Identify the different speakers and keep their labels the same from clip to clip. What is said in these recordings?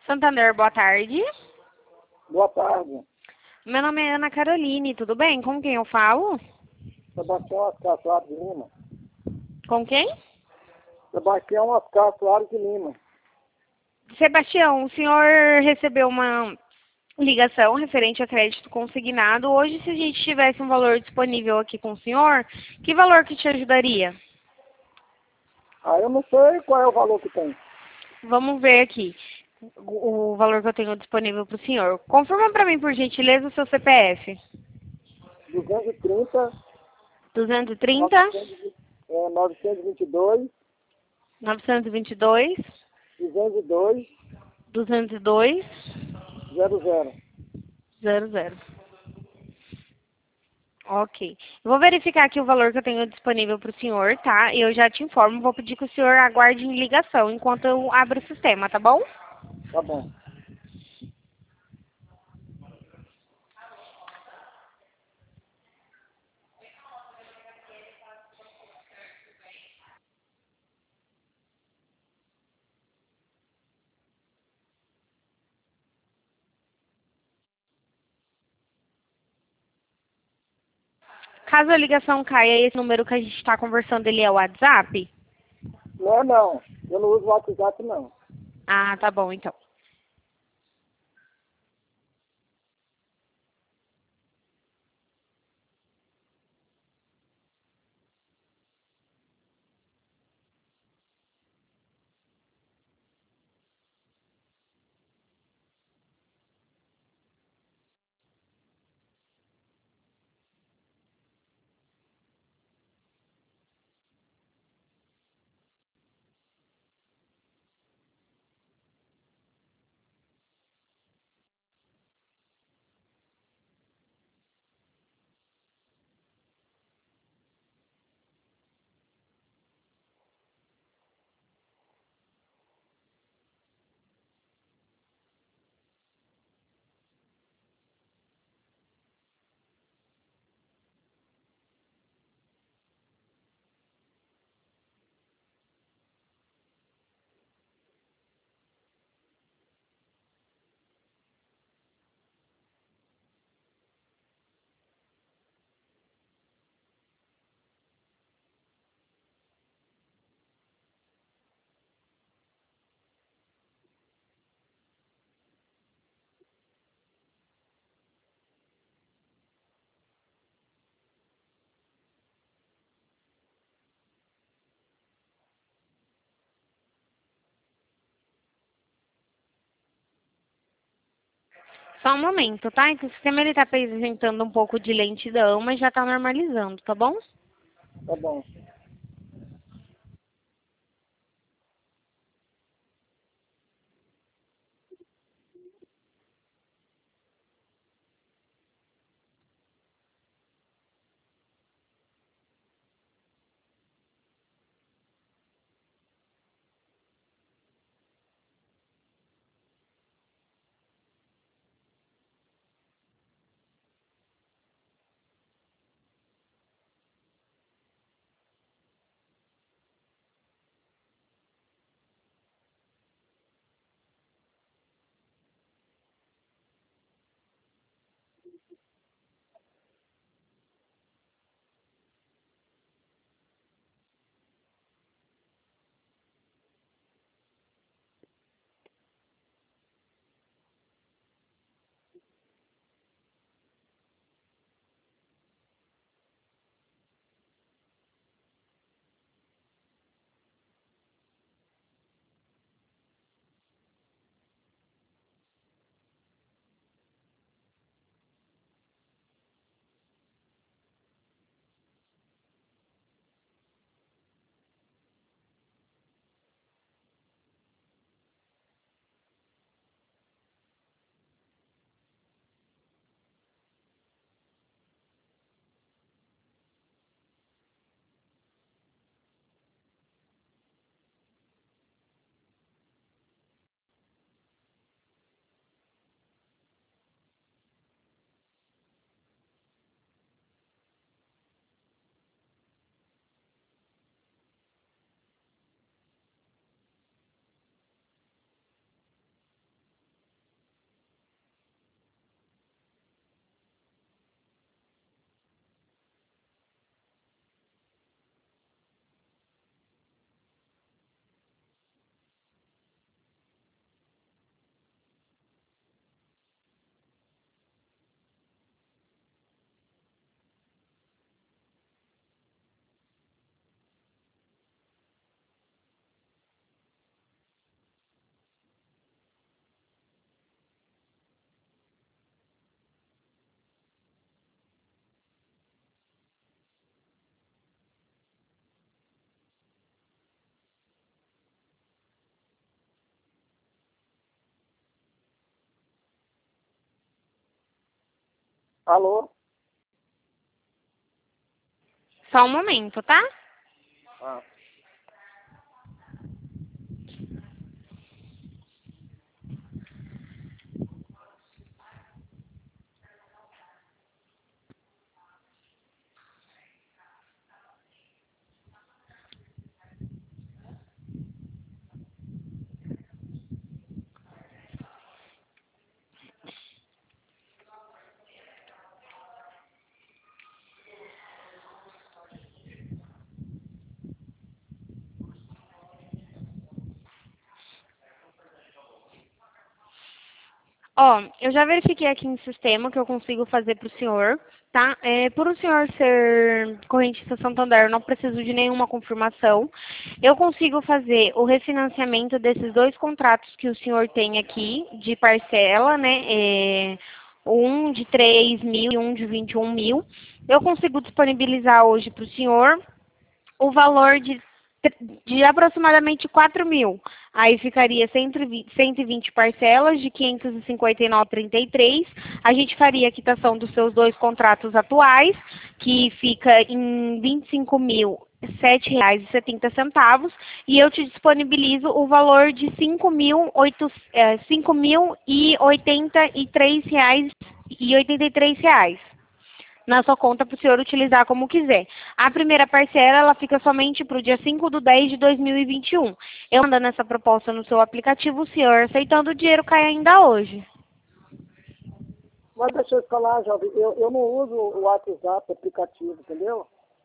Speaker 1: Santander, boa tarde.
Speaker 2: Boa tarde.
Speaker 1: Meu nome é Ana Caroline, tudo bem? Com quem eu falo?
Speaker 2: Sebastião Oscar Soares de Lima.
Speaker 1: Com quem?
Speaker 2: Sebastião Oscar Soares de Lima.
Speaker 1: Sebastião, o senhor recebeu uma ligação referente a crédito consignado. Hoje, se a gente tivesse um valor disponível aqui com o senhor, que valor que te ajudaria?
Speaker 2: Eu não sei qual é o valor que tem.
Speaker 1: Vamos ver aqui o valor que eu tenho disponível para o senhor. Confirma para mim, por gentileza, o seu CPF.
Speaker 2: 230,
Speaker 1: 230,
Speaker 2: 922,
Speaker 1: 922,
Speaker 2: 202,
Speaker 1: 202,
Speaker 2: 00.
Speaker 1: 00. Ok. Eu vou verificar aqui o valor que eu tenho disponível para o senhor, tá? E eu já te informo. Vou pedir que o senhor aguarde em ligação enquanto eu abro o sistema, tá bom?
Speaker 2: Tá bom.
Speaker 1: Caso a ligação caia, esse número que a gente está conversando, ele é o WhatsApp?
Speaker 2: Não, não. Eu não uso o WhatsApp, não.
Speaker 1: Ah, tá bom, então. Só um momento, tá? Que o sistema ele tá apresentando um pouco de lentidão, mas já tá normalizando, tá bom?
Speaker 2: Tá bom. Alô?
Speaker 1: Só um momento, tá?
Speaker 2: Ah.
Speaker 1: Ó, eu já verifiquei aqui no sistema que eu consigo fazer para o senhor, tá? Por o senhor ser correntista Santander, eu não preciso de nenhuma confirmação. Eu consigo fazer o refinanciamento desses dois contratos que o senhor tem aqui, de parcela, né? Um de 3 mil e um de 21 mil. Eu consigo disponibilizar hoje para o senhor o valor de aproximadamente 4 mil. Aí ficaria 120 parcelas de 559,33. A gente faria a quitação dos seus dois contratos atuais, que fica em R$ 25.007,70, e eu te disponibilizo o valor de R$ 5.083,83 na sua conta para o senhor utilizar como quiser. A primeira parcela, ela fica somente para o dia 5/10/2021. Eu mandando essa proposta no seu aplicativo, o senhor aceitando, o dinheiro cai ainda hoje.
Speaker 2: Mas deixa eu te falar, jovem, eu não uso o WhatsApp aplicativo, entendeu?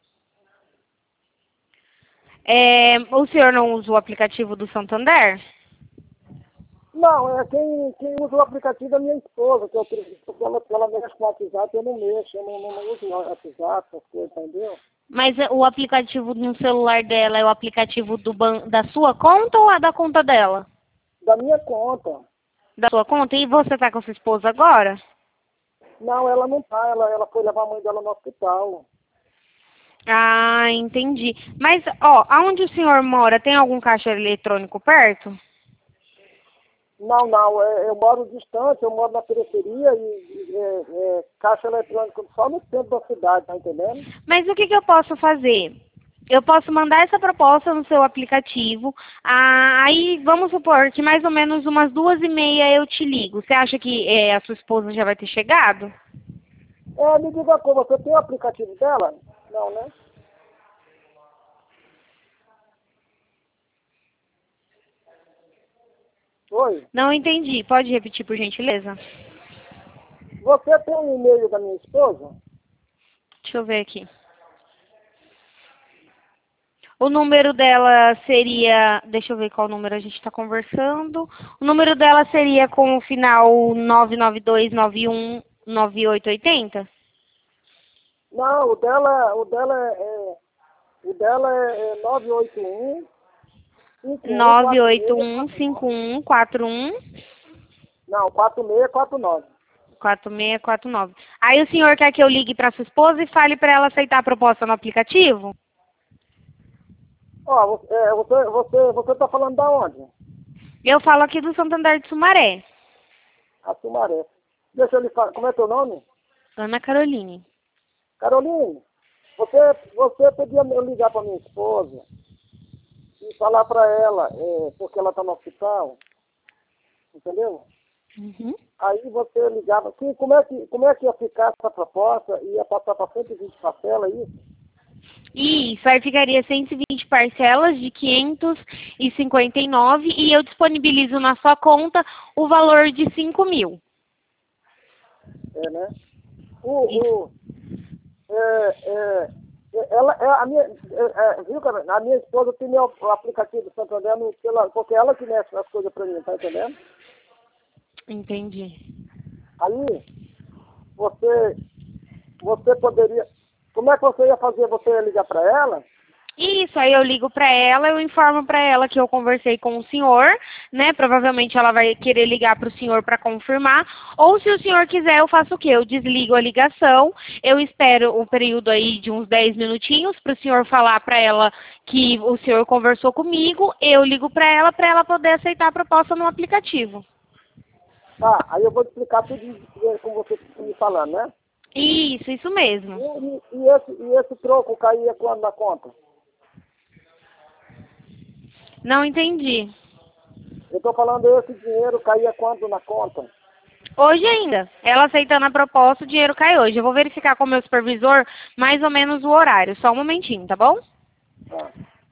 Speaker 1: O senhor não usa o aplicativo do Santander?
Speaker 2: Não, quem usa o aplicativo é minha esposa, que eu acredito, porque ela mexe com o WhatsApp, eu não mexo, eu não uso o WhatsApp, essas coisas, entendeu?
Speaker 1: Mas o aplicativo no celular dela é o aplicativo da sua conta ou a da conta dela?
Speaker 2: Da minha conta.
Speaker 1: Da sua conta? E você tá com a sua esposa agora?
Speaker 2: Não, ela não tá, ela foi levar a mãe dela no hospital.
Speaker 1: Ah, entendi. Mas, ó, aonde o senhor mora, tem algum caixa eletrônico perto?
Speaker 2: Não, eu moro distante, eu moro na periferia e caixa eletrônica só no centro da cidade, tá entendendo?
Speaker 1: Mas o que eu posso fazer? Eu posso mandar essa proposta no seu aplicativo. Aí vamos supor que mais ou menos umas 2h30 eu te ligo. Você acha que a sua esposa já vai ter chegado?
Speaker 2: Me diga uma coisa, você tem o aplicativo dela? Não, né? Oi?
Speaker 1: Não entendi. Pode repetir, por gentileza?
Speaker 2: Você tem o e-mail da minha esposa?
Speaker 1: Deixa eu ver aqui. O número dela seria... Deixa eu ver qual número a gente está conversando. O número dela seria com o final 992919880?
Speaker 2: Não, o dela é 981
Speaker 1: 9815141.
Speaker 2: Não, 4649.
Speaker 1: 4649. Aí o senhor quer que eu ligue para sua esposa e fale para ela aceitar a proposta no aplicativo?
Speaker 2: Ó, você tá falando da onde?
Speaker 1: Eu falo aqui do Santander de Sumaré.
Speaker 2: A Sumaré. Deixa eu lhe falar, como é teu nome?
Speaker 1: Ana Caroline.
Speaker 2: Caroline, você podia me ligar para minha esposa e falar para ela, porque ela está no hospital, entendeu?
Speaker 1: Uhum.
Speaker 2: Aí você ligava, como é que ia ficar essa proposta? Ia passar para 120 parcelas, isso?
Speaker 1: Isso, aí ficaria 120 parcelas de 559 e eu disponibilizo na sua conta o valor de 5 mil.
Speaker 2: Né? Ela, viu, cara? A minha esposa tem meu aplicativo do Santander, porque ela que mexe as coisas para mim, tá entendendo?
Speaker 1: Entendi.
Speaker 2: Aí, você poderia... Como é que você ia fazer? Você ia ligar para ela?
Speaker 1: Isso, aí eu ligo para ela, eu informo para ela que eu conversei com o senhor, né? Provavelmente ela vai querer ligar para o senhor para confirmar. Ou se o senhor quiser, eu faço o quê? Eu desligo a ligação, eu espero o período aí de uns 10 minutinhos para o senhor falar para ela que o senhor conversou comigo, eu ligo para ela poder aceitar a proposta no aplicativo.
Speaker 2: Tá, aí eu vou te explicar tudo como você está me falando, né?
Speaker 1: Isso mesmo.
Speaker 2: E esse troco caía quando na conta?
Speaker 1: Não entendi.
Speaker 2: Eu estou falando, esse dinheiro caía quando na conta?
Speaker 1: Hoje ainda. Ela aceitando a proposta, o dinheiro cai hoje. Eu vou verificar com o meu supervisor mais ou menos o horário. Só um momentinho, tá bom?
Speaker 2: Tá.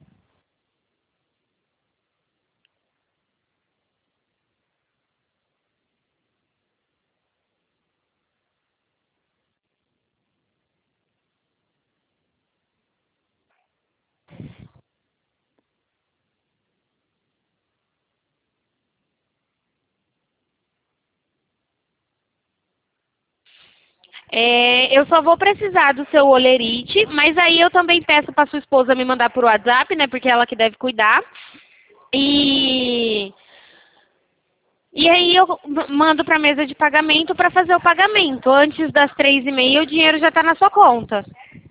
Speaker 1: Eu só vou precisar do seu olerite, mas aí eu também peço para sua esposa me mandar por WhatsApp, né? Porque é ela que deve cuidar. E, e aí eu mando para a mesa de pagamento para fazer o pagamento. Antes das 3h30 o dinheiro já está na sua conta.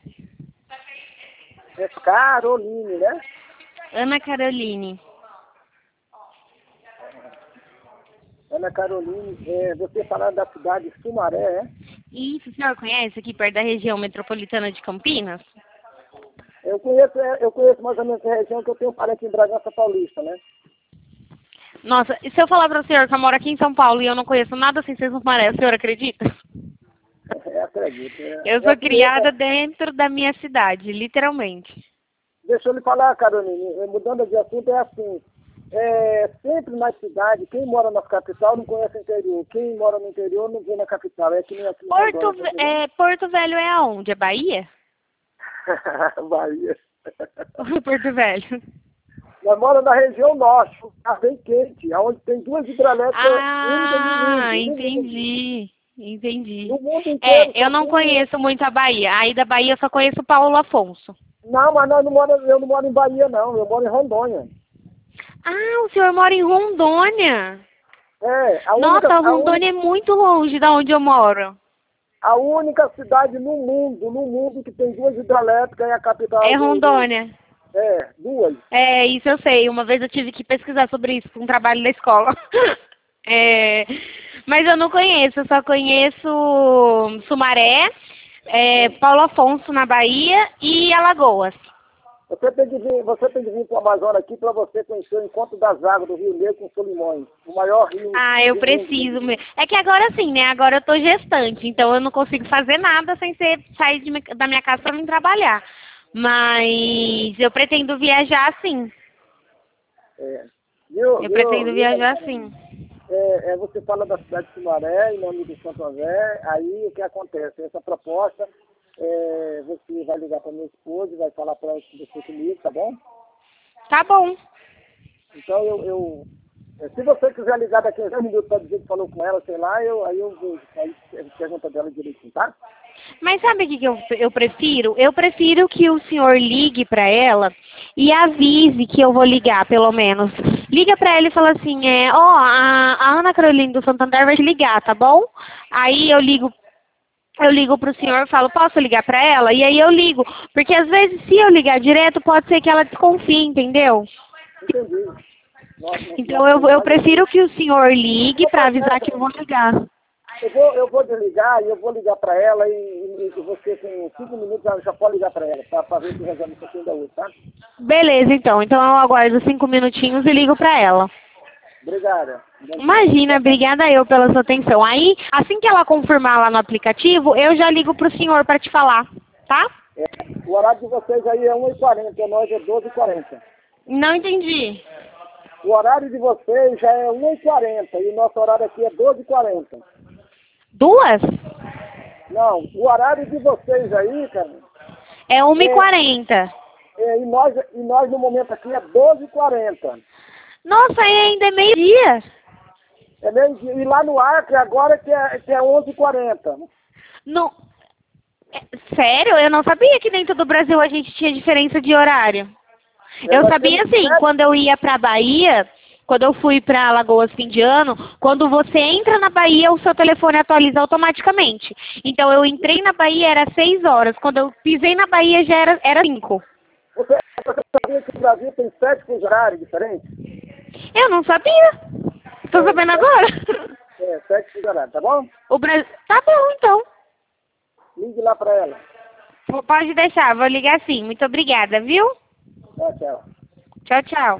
Speaker 2: É Caroline, né?
Speaker 1: Ana Caroline.
Speaker 2: Ana Caroline, você falando da cidade de Sumaré, é?
Speaker 1: Isso, o senhor conhece aqui perto da região metropolitana de Campinas?
Speaker 2: Eu conheço mais ou menos essa região, que eu tenho parente em Bragança Paulista, né?
Speaker 1: Nossa, e se eu falar para o senhor que eu moro aqui em São Paulo e eu não conheço nada sem ser Sumaré, o senhor acredita?
Speaker 2: Acredito.
Speaker 1: Eu sou criada dentro da minha cidade, literalmente.
Speaker 2: Deixa eu lhe falar, Caroline, mudando de assunto, é assim. Sempre na cidade, quem mora na capital não conhece o interior. Quem mora no interior não vê na capital. É que nem aqui em Rondônia,
Speaker 1: Porto Velho é aonde? É Bahia?
Speaker 2: Bahia.
Speaker 1: Porto Velho.
Speaker 2: Nós moramos na região norte, tá bem quente, onde tem duas hidrelétricas únicas no mundo.
Speaker 1: Entendi.
Speaker 2: No mundo inteiro.
Speaker 1: Eu não conheço muito a Bahia. Aí da Bahia eu só conheço Paulo Afonso.
Speaker 2: Não, mas eu não moro em Bahia, não. Eu moro em Rondônia.
Speaker 1: Ah, o senhor mora em Rondônia?
Speaker 2: Nossa,
Speaker 1: Rondônia é muito longe da onde eu moro.
Speaker 2: A única cidade no mundo que tem duas hidrelétricas é a capital.
Speaker 1: É Rondônia.
Speaker 2: Duas.
Speaker 1: Isso eu sei. Uma vez eu tive que pesquisar sobre isso para um trabalho da escola. Mas eu não conheço, eu só conheço Sumaré, Paulo Afonso na Bahia e Alagoas.
Speaker 2: Você tem que vir para o Amazonas aqui para você conhecer o Encontro das Águas do Rio Negro com Solimões, o maior rio.
Speaker 1: Eu preciso mesmo. É que agora sim, né? Agora eu tô gestante, então eu não consigo fazer nada sem sair da minha casa para vir trabalhar. Mas eu pretendo viajar sim. Eu pretendo viajar sim.
Speaker 2: Você fala da cidade de Sumaré, em nome do Santo André, aí o que acontece? Essa proposta, você vai ligar para minha esposa e vai falar para ela que você comigo, tá bom?
Speaker 1: Tá bom.
Speaker 2: Então se você quiser ligar daqui a 10 minutos para dizer que falou com ela, sei lá, aí eu vejo, aí pergunta dela direitinho, tá?
Speaker 1: Mas sabe o que eu prefiro? Eu prefiro que o senhor ligue para ela e avise que eu vou ligar, pelo menos. Liga para ela e fala assim, a Ana Carolina do Santander vai te ligar, tá bom? Aí eu ligo pro senhor e falo, posso ligar para ela? E aí eu ligo, porque às vezes se eu ligar direto, pode ser que ela desconfie, entendeu?
Speaker 2: Entendi.
Speaker 1: Então eu prefiro que o senhor ligue para avisar que eu vou ligar.
Speaker 2: Eu vou desligar e eu vou ligar para ela e você com 5 minutos já pode ligar para ela, para ver se resolve isso aqui ainda hoje, tá?
Speaker 1: Beleza, então. Então eu aguardo 5 minutinhos e ligo para ela.
Speaker 2: Obrigada.
Speaker 1: Imagina, obrigada eu pela sua atenção. Aí, assim que ela confirmar lá no aplicativo, eu já ligo pro senhor para te falar, tá?
Speaker 2: O horário de vocês aí é 1h40, nós é 12h40.
Speaker 1: Não entendi.
Speaker 2: O horário de vocês já é 1h40 e o nosso horário aqui é 12h40.
Speaker 1: 2?
Speaker 2: Não, o horário de vocês aí, cara...
Speaker 1: É 1h40.
Speaker 2: E nós no momento aqui é 12h40.
Speaker 1: Nossa, aí ainda é meio-dia.
Speaker 2: É meio-dia. E lá no Acre agora que é 11h40.
Speaker 1: Não... Sério? Eu não sabia que dentro do Brasil a gente tinha diferença de horário. Eu sabia assim, quando eu ia pra Bahia, quando eu fui pra Alagoas fim de ano, quando você entra na Bahia, o seu telefone atualiza automaticamente. Então eu entrei na Bahia, era 6 horas. Quando eu pisei na Bahia, já era 5.
Speaker 2: Você sabia que o Brasil tem 7 fusos horários diferentes?
Speaker 1: Eu não sabia. Tô sabendo agora.
Speaker 2: 7 fusos horários, tá bom?
Speaker 1: O Brasil... Tá bom, então.
Speaker 2: Ligue lá para ela.
Speaker 1: Pode deixar, vou ligar sim. Muito obrigada, viu?
Speaker 2: Tchau, tchau.
Speaker 1: Tchau, tchau.